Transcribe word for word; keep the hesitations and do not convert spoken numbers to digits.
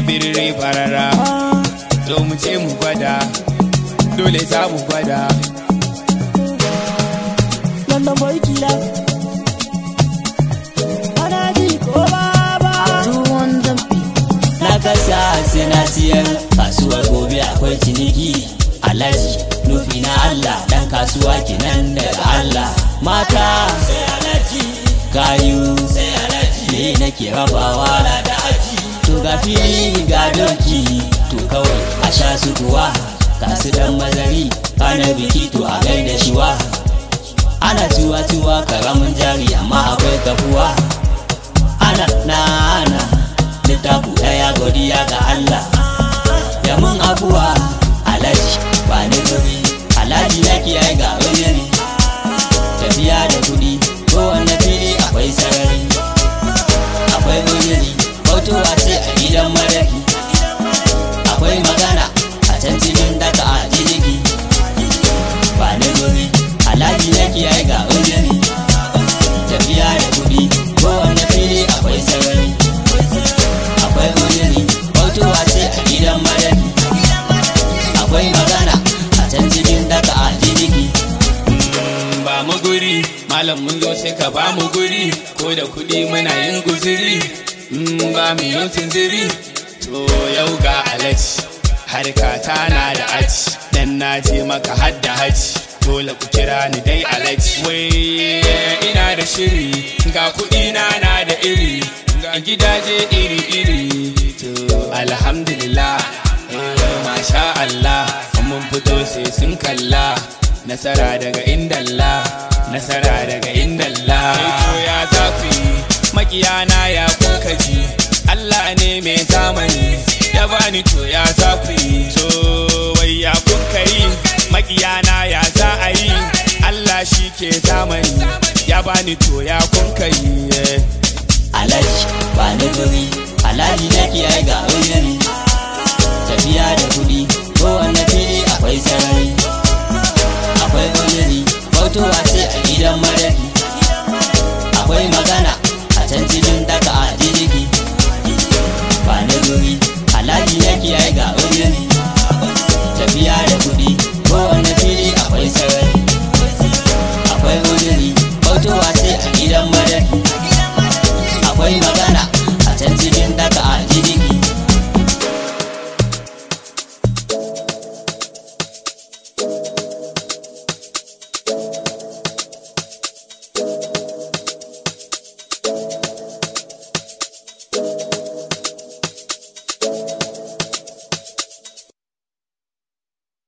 birri farara zo mu ce mu gwada dole za mu gwada London boy killer ana ji ko baba na kasa sai na siyar kasuwar gobe akwai ciniki alaji nufi na Allah dan kasuwa kenan daga Allah mata sai alaji gayu sai alaji ne nake rabawa da aji to ga fili ga doki to kawai a sha su kuwa kasu dan mazari ana biki to a gaida shiwa ana tuwa tuwa karamin jari amma akwai kafuwa ana na ana littafu daya godiya ga Allah ya mun abuwa alaji ba ni guri alaji nake ai ga wani tafiya da kudi ko wanda fili akwai sarari akwai wani bautowa ce a gidan madaki akwai magana a can cikin daga a jirgi ba ni guri alaji nake ai ga wani tafiya da kudi ko wanda fili akwai sarari akwai wani bautowa ce a gidan madaki akwai magana a can cikin daga a jirgi ba mu guri malam mun zo sai ka ba mu guri ko da kudi muna yin guziri ba mu yin tunziri to yau ga alaji harka ta na da aji dan na je maka hadda haji dole ku kira ni dai alaji wai ina da shiri ga kudi na na da iri ga gidaje iri iri to alhamdulillah masha Allah mun fito sai sun kalla nasara daga indalla nasara daga indalla to ya zaku yi makiyana ya kuka ji Allah ne mai zamani ya bani to ya zaku yi to wai ya kuka yi makiyana ya za a yi Allah shi ke zamani ya bani to ya kuka yi alaji ba ni guri alaji nake ai ga wani tafiya da kudi ko wanda fili akwai sarari akwai wani bautowa ce a gidan madaki akwai magana a can cikin